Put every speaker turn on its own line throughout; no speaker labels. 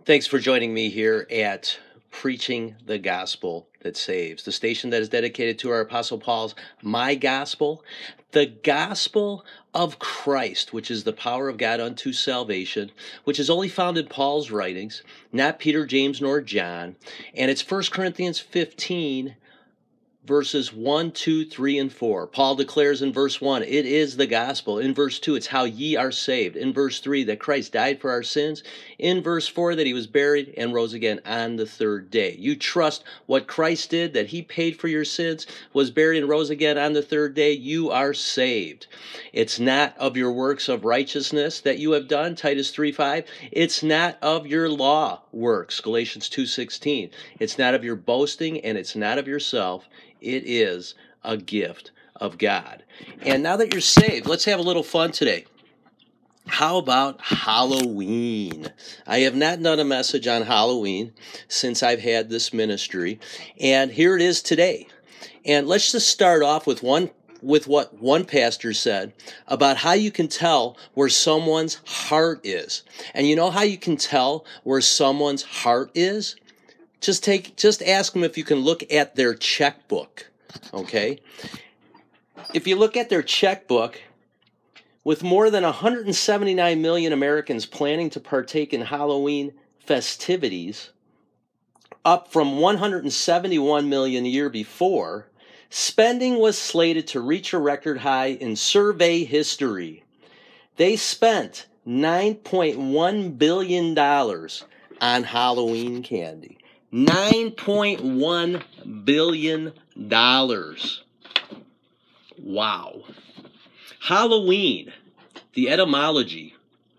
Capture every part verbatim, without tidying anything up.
Thanks for joining me here at Preaching the Gospel That Saves, the station that is dedicated to our Apostle Paul's My Gospel, the gospel of Christ, which is the power of God unto salvation, which is only found in Paul's writings, not Peter, James, nor John. And it's First Corinthians fifteen, verses one, two, three, and four. Paul declares in verse one, it is the gospel. In verse two, it's how ye are saved. In verse three, that Christ died for our sins. In verse four, that he was buried and rose again on the third day. You trust what Christ did, that he paid for your sins, was buried and rose again on the third day, you are saved. It's not of your works of righteousness that you have done, Titus three five. It's not of your law works, Galatians two sixteen. It's not of your boasting, and it's not of yourself. It is a gift of God. And now that you're saved, let's have a little fun today. How about Halloween? I have not done a message on Halloween since I've had this ministry, and here it is today. And let's just start off with one with what one pastor said about how you can tell where someone's heart is. And you know how you can tell where someone's heart is? Just take, just ask them if you can look at their checkbook, okay? If you look at their checkbook, with more than one hundred seventy-nine million Americans planning to partake in Halloween festivities, up from one hundred seventy-one million the year before, spending was slated to reach a record high in survey history. They spent nine point one billion dollars on Halloween candy. nine point one billion dollars. Wow. Halloween, the etymology.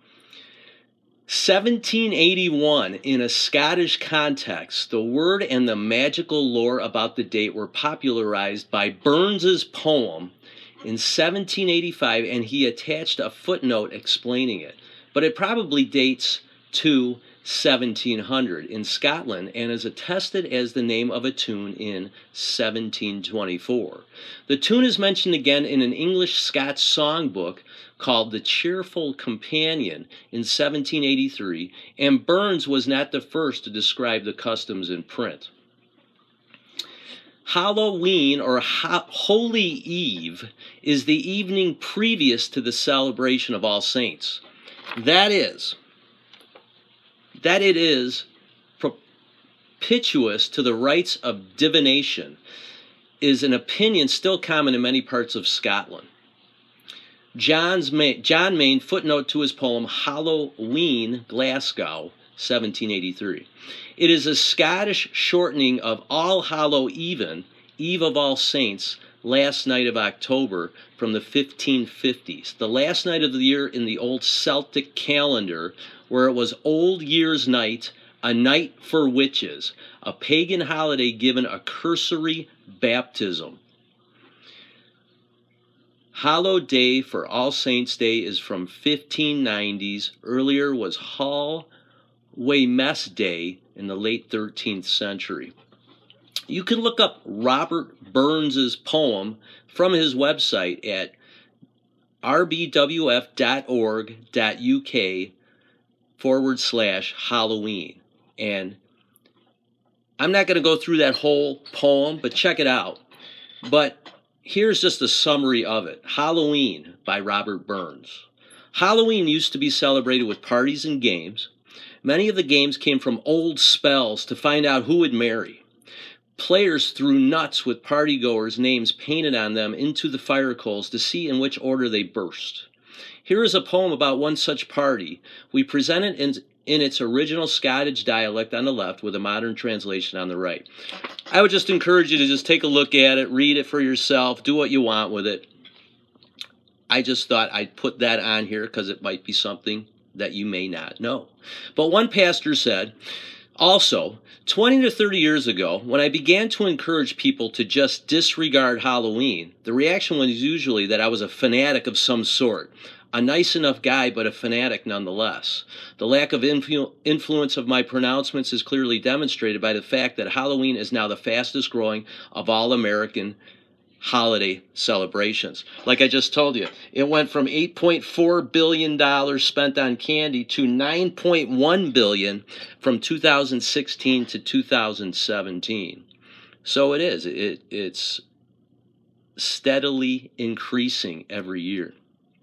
seventeen eighty-one, in a Scottish context, the word and the magical lore about the date were popularized by Burns's poem in seventeen eighty-five, and he attached a footnote explaining it. But it probably dates to seventeen hundred in Scotland and is attested as the name of a tune in seventeen twenty-four. The tune is mentioned again in an English-Scots songbook called The Cheerful Companion in seventeen eighty-three, and Burns was not the first to describe the customs in print. Halloween, or Ho- Holy Eve, is the evening previous to the celebration of All Saints. That is, that it is propitious to the rites of divination is an opinion still common in many parts of Scotland. John's John Mayne footnote to his poem Halloween, Glasgow, seventeen eighty-three. It is a Scottish shortening of All Hallow Even, Eve of All Saints, last night of October, from the fifteen fifties, the last night of the year in the old Celtic calendar, where it was Old Year's Night, a night for witches, a pagan holiday given a cursory baptism. Hallowed Day for All Saints' Day is from fifteen nineties. Earlier was Hallowmas Day in the late thirteenth century. You can look up Robert Burns's poem from his website at r b w f dot org dot u k forward slash Halloween. And I'm not going to go through that whole poem, but check it out. But here's just a summary of it. Halloween by Robert Burns. Halloween used to be celebrated with parties and games. Many of the games came from old spells to find out who would marry. Players threw nuts with partygoers' names painted on them into the fire coals to see in which order they burst. Here is a poem about one such party. We present it in, in its original Scottish dialect on the left with a modern translation on the right. I would just encourage you to just take a look at it, read it for yourself, do what you want with it. I just thought I'd put that on here because it might be something that you may not know. But one pastor said, also, twenty to thirty years ago, when I began to encourage people to just disregard Halloween, the reaction was usually that I was a fanatic of some sort. A nice enough guy, but a fanatic nonetheless. The lack of influ- influence of my pronouncements is clearly demonstrated by the fact that Halloween is now the fastest growing of all American holiday celebrations. Like I just told you, it went from eight point four billion dollars spent on candy to nine point one billion dollars from two thousand sixteen to two thousand seventeen. So it is. It, it's steadily increasing every year.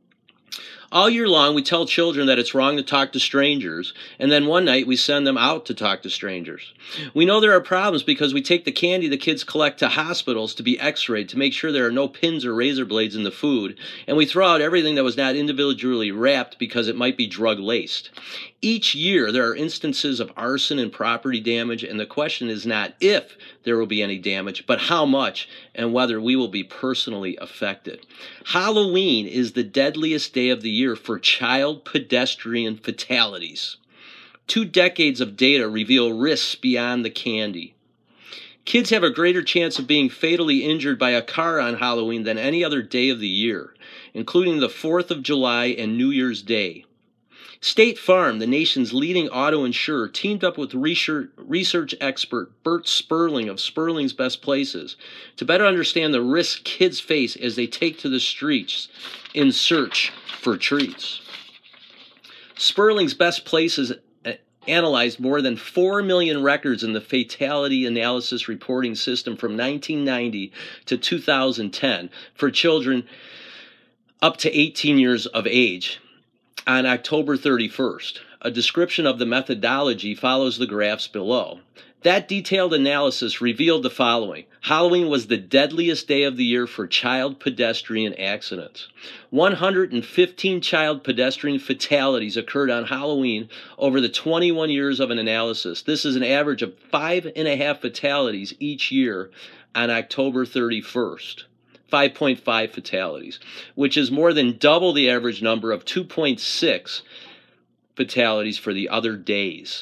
All year long, we tell children that it's wrong to talk to strangers, and then one night we send them out to talk to strangers. We know there are problems because we take the candy the kids collect to hospitals to be x-rayed to make sure there are no pins or razor blades in the food, and we throw out everything that was not individually wrapped because it might be drug-laced. Each year, there are instances of arson and property damage, and the question is not if there will be any damage, but how much and whether we will be personally affected. Halloween is the deadliest day of the year for child pedestrian fatalities. Two decades of data reveal risks beyond the candy. Kids have a greater chance of being fatally injured by a car on Halloween than any other day of the year, including the fourth of July and New Year's Day. State Farm, the nation's leading auto insurer, teamed up with research, research expert Bert Sperling of Sperling's Best Places to better understand the risks kids face as they take to the streets in search for treats. Sperling's Best Places analyzed more than four million records in the Fatality Analysis Reporting System from nineteen ninety to two thousand ten for children up to eighteen years of age. On October thirty-first, a description of the methodology follows the graphs below. That detailed analysis revealed the following. Halloween was the deadliest day of the year for child pedestrian accidents. one hundred fifteen child pedestrian fatalities occurred on Halloween over the twenty-one years of an analysis. This is an average of five and a half fatalities each year on October thirty-first. five point five fatalities, which is more than double the average number of two point six fatalities for the other days.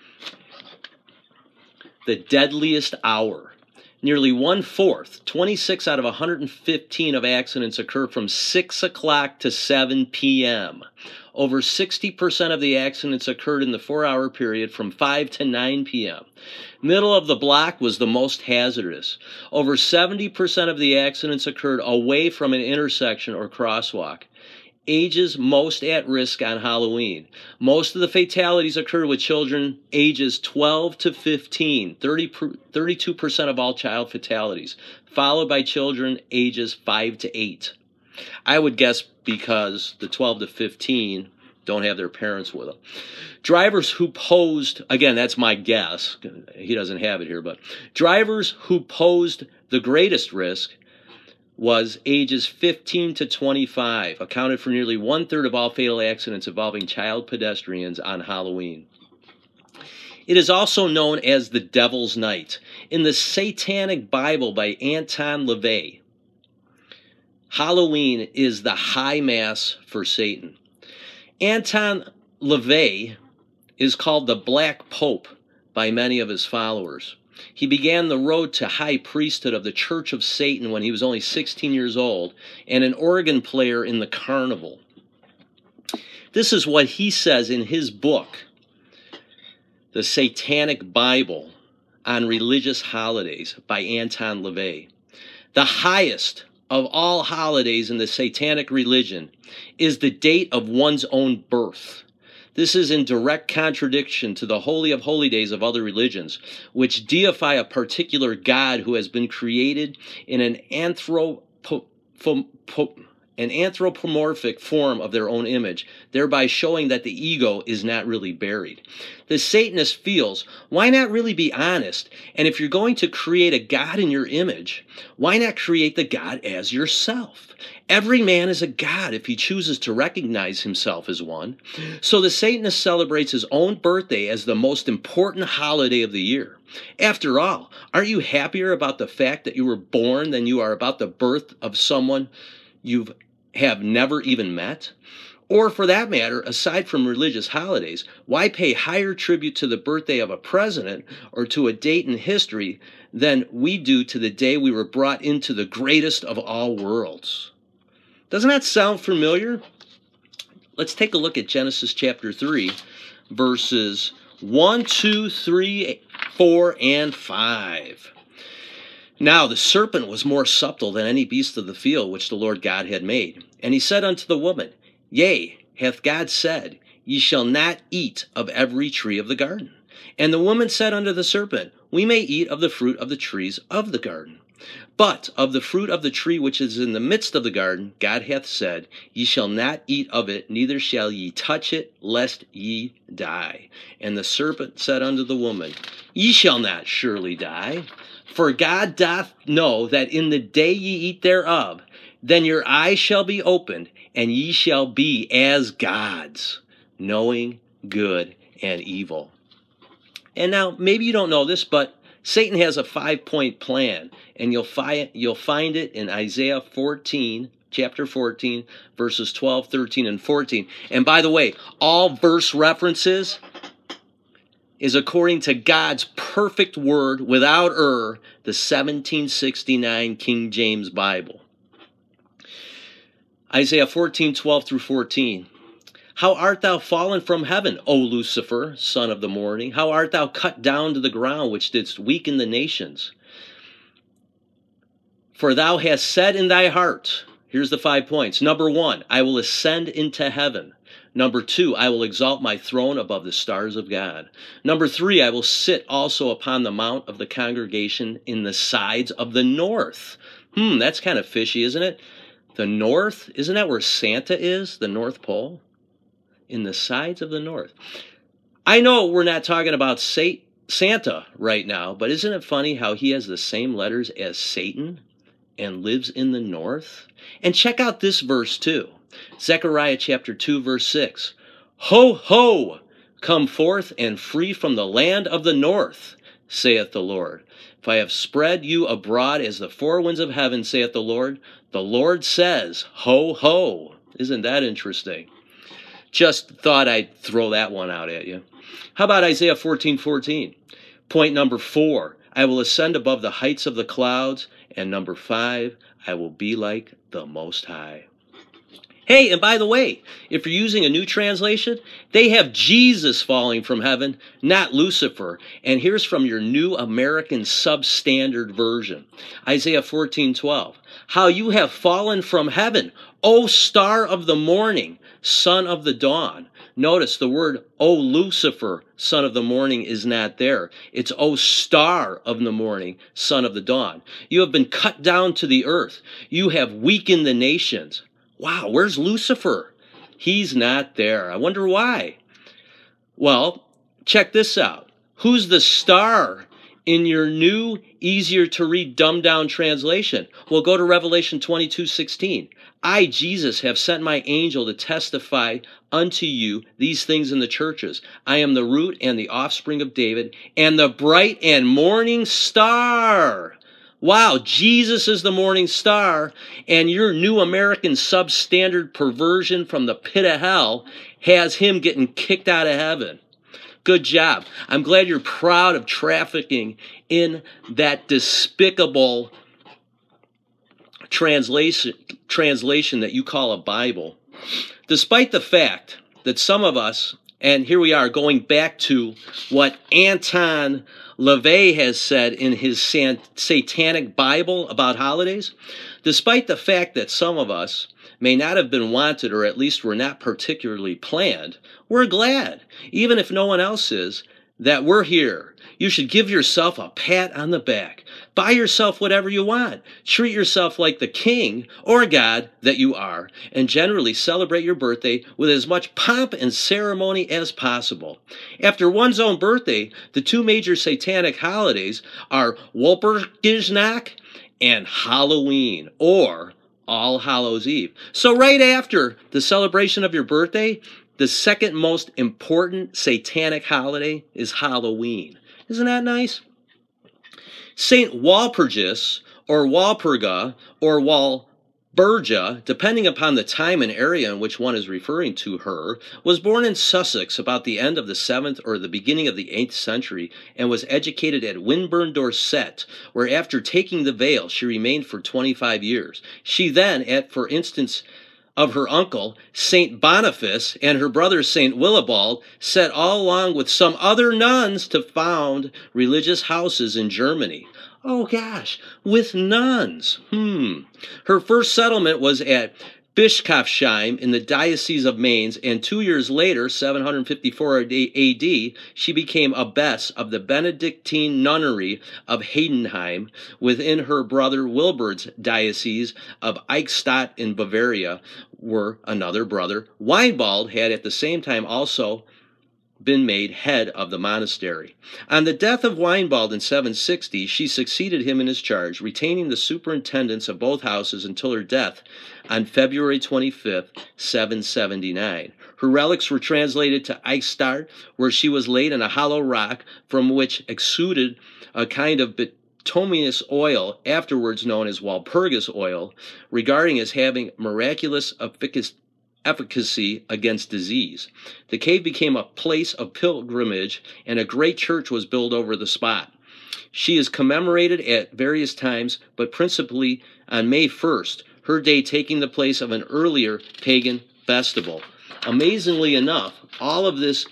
The deadliest hour. Nearly one-fourth, twenty-six out of one hundred fifteen of accidents occur from six o'clock to seven p m Over sixty percent of the accidents occurred in the four-hour period from five to nine p m Middle of the block was the most hazardous. Over seventy percent of the accidents occurred away from an intersection or crosswalk. Ages most at risk on Halloween. Most of the fatalities occurred with children ages twelve to fifteen, thirty, thirty-two percent of all child fatalities, followed by children ages five to eight. I would guess because the twelve to fifteen don't have their parents with them. Drivers who posed, again, that's my guess, he doesn't have it here, but drivers who posed the greatest risk was ages fifteen to twenty-five, accounted for nearly one-third of all fatal accidents involving child pedestrians on Halloween. It is also known as the Devil's Night. In the Satanic Bible by Anton LaVey, Halloween is the high mass for Satan. Anton LaVey is called the Black Pope by many of his followers. He began the road to high priesthood of the Church of Satan when he was only sixteen years old and an organ player in the carnival. This is what he says in his book, The Satanic Bible on Religious Holidays by Anton LaVey. The highest of all holidays in the satanic religion is the date of one's own birth. This is in direct contradiction to the Holy of Holy Days of other religions, which deify a particular God who has been created in an anthropo, an anthropomorphic form of their own image, thereby showing that the ego is not really buried. The Satanist feels, why not really be honest? And if you're going to create a God in your image, why not create the God as yourself? Every man is a god if he chooses to recognize himself as one. So the Satanist celebrates his own birthday as the most important holiday of the year. After all, aren't you happier about the fact that you were born than you are about the birth of someone you have never even met? Or for that matter, aside from religious holidays, why pay higher tribute to the birthday of a president or to a date in history than we do to the day we were brought into the greatest of all worlds? Doesn't that sound familiar? Let's take a look at Genesis chapter three, verses one, two, three, four, and five. Now the serpent was more subtle than any beast of the field which the Lord God had made. And he said unto the woman, Yea, hath God said, Ye shall not eat of every tree of the garden? And the woman said unto the serpent, We may eat of the fruit of the trees of the garden. But of the fruit of the tree which is in the midst of the garden, God hath said, Ye shall not eat of it, neither shall ye touch it, lest ye die. And the serpent said unto the woman, Ye shall not surely die. For God doth know that in the day ye eat thereof, then your eyes shall be opened, and ye shall be as gods, knowing good and evil. And now, maybe you don't know this, but Satan has a five-point plan, and you'll find, you'll find it in Isaiah fourteen, chapter fourteen, verses twelve, thirteen, and fourteen. And by the way, all verse references is according to God's perfect word, without error, the seventeen sixty-nine King James Bible. Isaiah fourteen, twelve through fourteen. How art thou fallen from heaven, O Lucifer, son of the morning? How art thou cut down to the ground, which didst weaken the nations? For thou hast said in thy heart, here's the five points. Number one, I will ascend into heaven. Number two, I will exalt my throne above the stars of God. Number three, I will sit also upon the mount of the congregation in the sides of the north. Hmm, that's kind of fishy, isn't it? The north, isn't that where Santa is, the North Pole? In the sides of the north. I know we're not talking about Santa right now, but isn't it funny how he has the same letters as Satan and lives in the north? And check out this verse too. Zechariah chapter two, verse six. Ho, ho, come forth and free from the land of the north, saith the Lord. If I have spread you abroad as the four winds of heaven, saith the Lord, the Lord says, ho, ho. Isn't that interesting? Just thought I'd throw that one out at you. How about Isaiah fourteen, fourteen? Point number four, I will ascend above the heights of the clouds. And number five, I will be like the Most High. Hey, and by the way, if you're using a new translation, they have Jesus falling from heaven, not Lucifer. And here's from your New American Substandard Version. Isaiah fourteen, twelve. How you have fallen from heaven, O star of the morning, son of the dawn. Notice the word, O Lucifer, son of the morning, is not there. It's O star of the morning, son of the dawn. You have been cut down to the earth. You have weakened the nations. Wow, where's Lucifer? He's not there. I wonder why. Well, check this out. Who's the star in your new, easier to read, dumbed down translation? Well, go to Revelation twenty-two, sixteen. I, Jesus, have sent my angel to testify unto you these things in the churches. I am the root and the offspring of David, and the bright and morning star. Wow, Jesus is the morning star, and your New American Substandard perversion from the pit of hell has him getting kicked out of heaven. Good job. I'm glad you're proud of trafficking in that despicable translation, translation that you call a Bible. Despite the fact that some of us, and here we are going back to what Anton LaVey has said in his satanic Bible about holidays, despite the fact that some of us may not have been wanted, or at least were not particularly planned, we're glad, even if no one else is, that we're here. You should give yourself a pat on the back. Buy yourself whatever you want. Treat yourself like the king or God that you are, and generally celebrate your birthday with as much pomp and ceremony as possible. After one's own birthday, the two major satanic holidays are Walpurgisnacht and Halloween, or All Hallows Eve. So right after the celebration of your birthday, the second most important satanic holiday is Halloween. Isn't that nice? Saint Walpurgis, or Walpurga, or Walburga, depending upon the time and area in which one is referring to her, was born in Sussex about the end of the seventh or the beginning of the eighth century, and was educated at Winburn, Dorset, where after taking the veil she remained for twenty-five years. She then, at, for instance, of her uncle, Saint Boniface, and her brother, Saint Willibald, set all along with some other nuns to found religious houses in Germany. Oh gosh, with nuns. Hmm. Her first settlement was at Bischofsheim in the Diocese of Mainz, and two years later, seven fifty-four A D, she became abbess of the Benedictine nunnery of Heidenheim within her brother Wilbert's diocese of Eichstätt in Bavaria, where another brother, Weinbald, had at the same time also been made head of the monastery. On the death of Weinbald in seven sixty, she succeeded him in his charge, retaining the superintendence of both houses until her death on February twenty-fifth, seven seventy-nine. Her relics were translated to Eichstätt, where she was laid in a hollow rock from which exuded a kind of bituminous oil, afterwards known as Walpurgis oil, regarding as having miraculous efficacy efficacy against disease. The cave became a place of pilgrimage, and a great church was built over the spot. She is commemorated at various times, but principally on May first, her day taking the place of an earlier pagan festival. Amazingly enough, all of this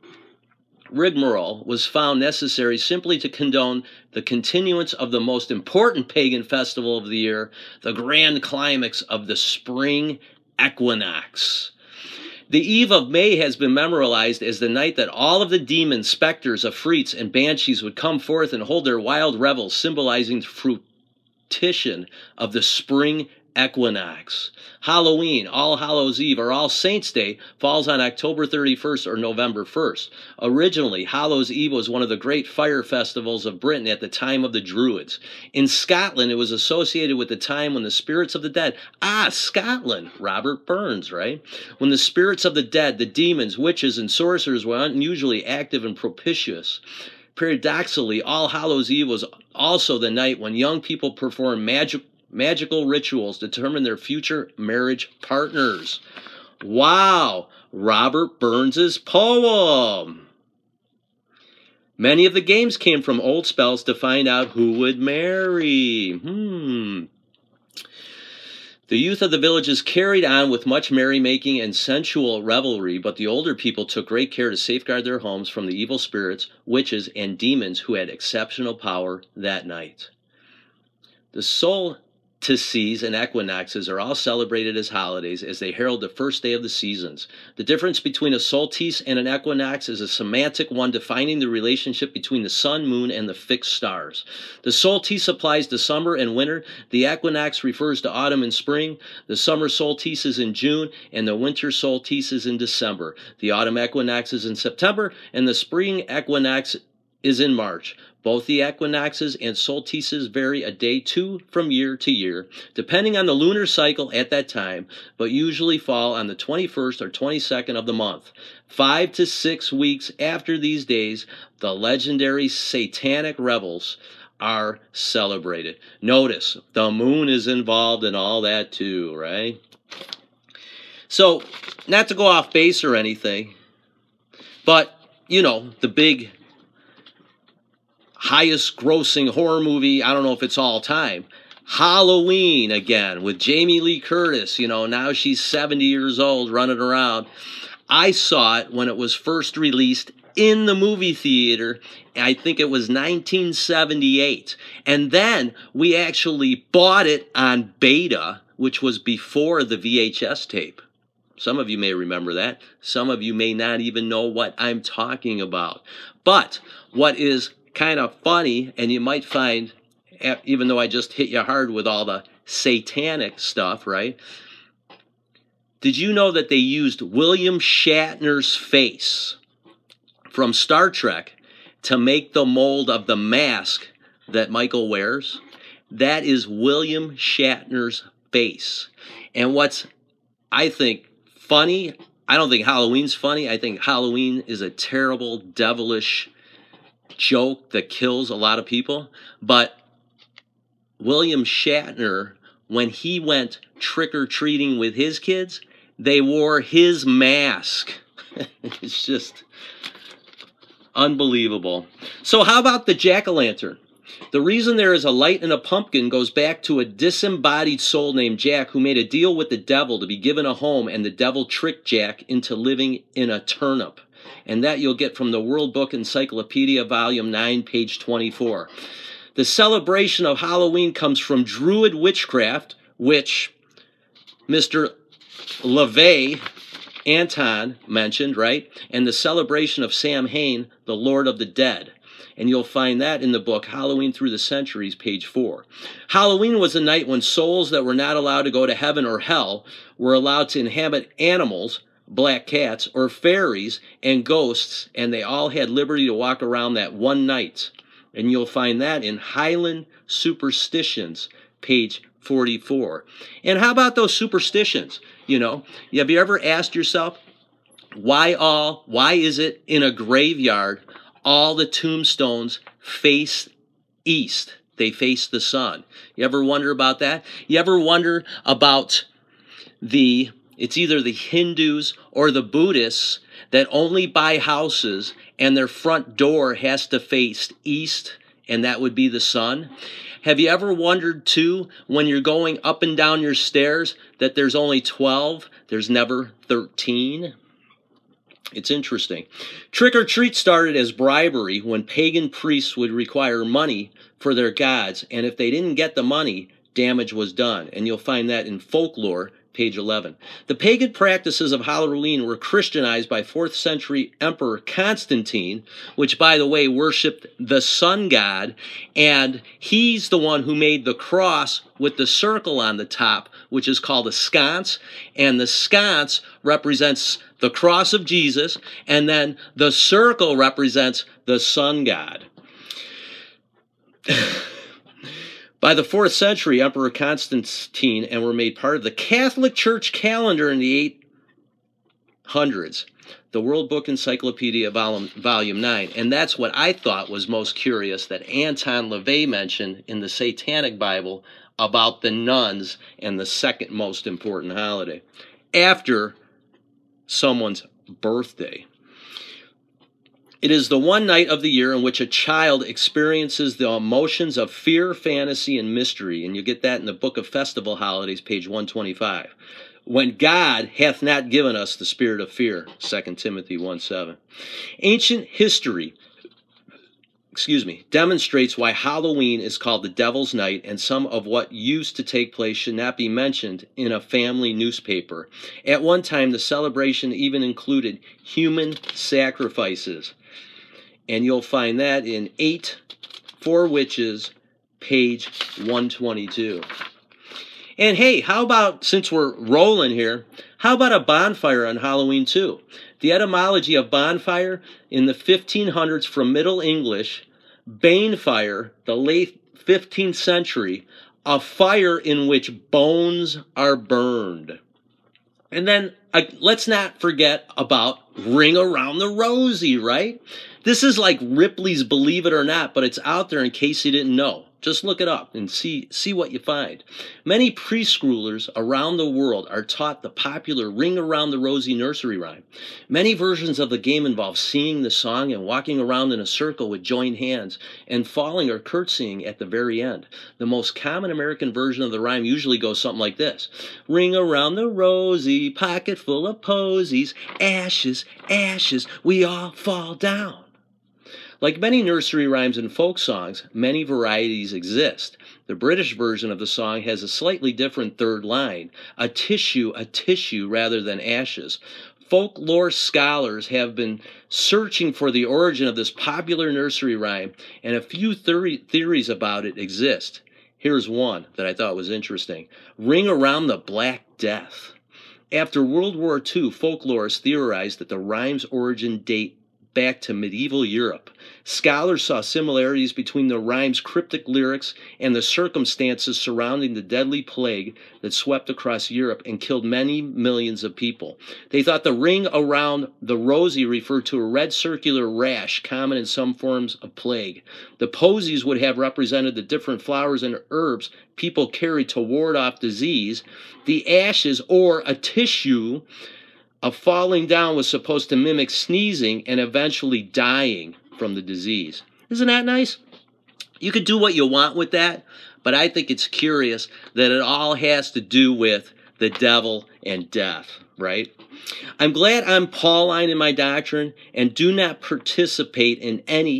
rigmarole was found necessary simply to condone the continuance of the most important pagan festival of the year, the grand climax of the spring equinox. The eve of May has been memorialized as the night that all of the demons, specters, afrits, and banshees would come forth and hold their wild revels, symbolizing the fruition of the spring equinox. Halloween, All Hallows Eve, or All Saints' Day falls on October thirty-first or November first. Originally, Hallows Eve was one of the great fire festivals of Britain at the time of the Druids. In Scotland, it was associated with the time when the spirits of the dead, ah, Scotland, Robert Burns, right? When the spirits of the dead, the demons, witches, and sorcerers were unusually active and propitious. Paradoxically, All Hallows Eve was also the night when young people performed magic Magical rituals determine their future marriage partners. Wow, Robert Burns's poem. Many of the games came from old spells to find out who would marry. Hmm. The youth of the villages carried on with much merrymaking and sensual revelry, but the older people took great care to safeguard their homes from the evil spirits, witches, and demons who had exceptional power that night. The soul Solstices and equinoxes are all celebrated as holidays as they herald the first day of the seasons. The difference between a solstice and an equinox is a semantic one defining the relationship between the sun, moon, and the fixed stars. The solstice applies to summer and winter. The equinox refers to autumn and spring. The summer solstice is in June, and the winter solstice is in December. The autumn equinox is in September, and the spring equinox is in March. Both the equinoxes and solstices vary a day two from year to year, depending on the lunar cycle at that time, but usually fall on the twenty-first or twenty-second of the month. Five to six weeks after these days, the legendary satanic revels are celebrated. Notice, the moon is involved in all that too, right? So, not to go off base or anything, but, you know, the big highest grossing horror movie, I don't know if it's all time, Halloween again with Jamie Lee Curtis. You know, now she's seventy years old running around. I saw it when it was first released in the movie theater. I think it was nineteen seventy-eight. And then we actually bought it on beta, which was before the V H S tape. Some of you may remember that. Some of you may not even know what I'm talking about. But what is kind of funny, and you might find, even though I just hit you hard with all the satanic stuff, right? Did you know that they used William Shatner's face from Star Trek to make the mold of the mask that Michael wears? That is William Shatner's face. And what's, I think, funny, I don't think Halloween's funny. I think Halloween is a terrible, devilish joke that kills a lot of people. But William Shatner, when he went trick-or-treating with his kids, they wore his mask. It's just unbelievable. So how about the jack-o'-lantern? The reason there is a light in a pumpkin goes back to a disembodied soul named Jack who made a deal with the devil to be given a home, and the devil tricked Jack into living in a turnip. And that you'll get from the World Book Encyclopedia, Volume nine, page twenty-four. The celebration of Halloween comes from Druid witchcraft, which Mister LaVey Anton mentioned, right? And the celebration of Samhain, the Lord of the Dead. And you'll find that in the book Halloween Through the Centuries, page four. Halloween was a night when souls that were not allowed to go to heaven or hell were allowed to inhabit animals, black cats, or fairies and ghosts, and they all had liberty to walk around that one night. And you'll find that in Highland Superstitions, page forty-four. And how about those superstitions? You know, have you ever asked yourself, why all, why is it in a graveyard all the tombstones face east? They face the sun. You ever wonder about that? You ever wonder about the, it's either the Hindus or the Buddhists that only buy houses and their front door has to face east, and that would be the sun? Have you ever wondered, too, when you're going up and down your stairs, that there's only twelve, there's never thirteen? It's interesting. Trick or treat started as bribery when pagan priests would require money for their gods, and if they didn't get the money, damage was done. And you'll find that in Folklore, page eleven. The pagan practices of Halloween were Christianized by fourth century Emperor Constantine, which, by the way, worshipped the sun god, and he's the one who made the cross with the circle on the top, which is called a sconce, and the sconce represents the cross of Jesus, and then the circle represents the sun god. By the fourth century, Emperor Constantine, and were made part of the Catholic Church calendar in the eight hundreds, the World Book Encyclopedia, volume, volume nine. And that's what I thought was most curious, that Anton LaVey mentioned in the Satanic Bible about the nuns and the second most important holiday, after someone's birthday. It is the one night of the year in which a child experiences the emotions of fear, fantasy, and mystery. And you get that in the Book of Festival Holidays, page one twenty-five. When God hath not given us the spirit of fear, Second Timothy one seven. Ancient history, excuse me, demonstrates why Halloween is called the Devil's Night, and some of what used to take place should not be mentioned in a family newspaper. At one time, the celebration even included human sacrifices. And you'll find that in eight Four Witches, page one twenty-two. And hey, how about, since we're rolling here, how about a bonfire on Halloween too? The etymology of bonfire in the fifteen hundreds from Middle English, banefire, the late fifteenth century, a fire in which bones are burned. And then uh, let's not forget about Ring Around the Rosie, right? This is like Ripley's Believe It or Not, but it's out there in case you didn't know. Just look it up and see, see what you find. Many preschoolers around the world are taught the popular Ring Around the Rosie nursery rhyme. Many versions of the game involve singing the song and walking around in a circle with joined hands and falling or curtsying at the very end. The most common American version of the rhyme usually goes something like this. Ring around the rosy, pocket full of posies, ashes, ashes, we all fall down. Like many nursery rhymes and folk songs, many varieties exist. The British version of the song has a slightly different third line, a tissue, a tissue rather than ashes. Folklore scholars have been searching for the origin of this popular nursery rhyme, and a few theories about it exist. Here's one that I thought was interesting. Ring around the Black Death. After World War Two, folklorists theorized that the rhyme's origin date back to medieval Europe. Scholars saw similarities between the rhyme's cryptic lyrics and the circumstances surrounding the deadly plague that swept across Europe and killed many millions of people. They thought the ring around the rosy referred to a red circular rash common in some forms of plague. The posies would have represented the different flowers and herbs people carried to ward off disease. The ashes, or a tissue of falling down, was supposed to mimic sneezing and eventually dying from the disease. Isn't that nice? You could do what you want with that, but I think it's curious that it all has to do with the devil and death, right? I'm glad I'm Pauline in my doctrine and do not participate in any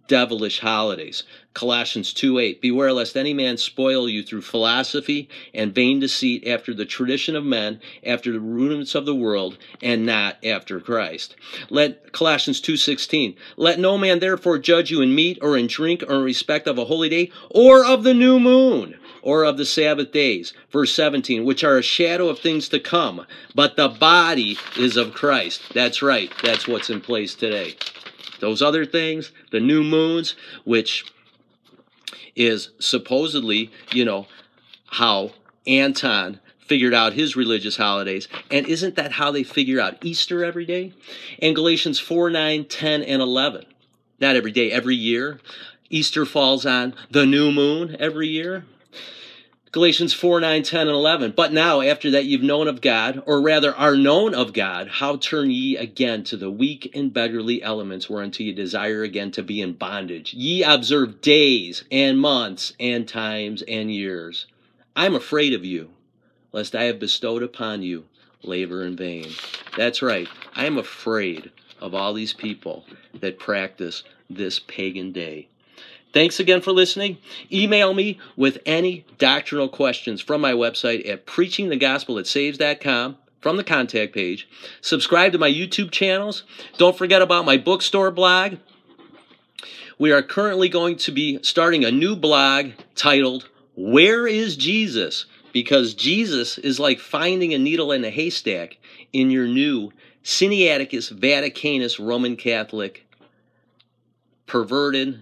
devilish holidays. Colossians two eight, beware lest any man spoil you through philosophy and vain deceit after the tradition of men, after the rudiments of the world, and not after Christ. Let Colossians two sixteen, let no man therefore judge you in meat or in drink or in respect of a holy day or of the new moon or of the Sabbath days. Verse seventeen, which are a shadow of things to come, but the body is of Christ. That's right. That's what's in place today. Those other things, the new moons, which is supposedly, you know, how Anton figured out his religious holidays. And isn't that how they figure out Easter every day? And Galatians four, nine, ten, and eleven. Not every day, every year. Easter falls on the new moon every year. Galatians four, nine, ten, and eleven. But now, after that you've known of God, or rather are known of God, how turn ye again to the weak and beggarly elements whereunto ye desire again to be in bondage? Ye observe days and months and times and years. I am afraid of you, lest I have bestowed upon you labor in vain. That's right. I am afraid of all these people that practice this pagan day. Thanks again for listening. Email me with any doctrinal questions from my website at preaching the gospel that saves dot com from the contact page. Subscribe to my YouTube channels. Don't forget about my bookstore blog. We are currently going to be starting a new blog titled, Where is Jesus? Because Jesus is like finding a needle in a haystack in your new Sinaiticus Vaticanus Roman Catholic perverted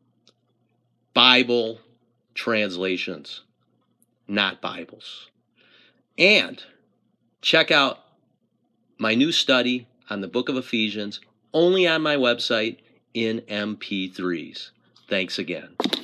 Bible translations, not Bibles. And check out my new study on the book of Ephesians, only on my website in M P threes. Thanks again.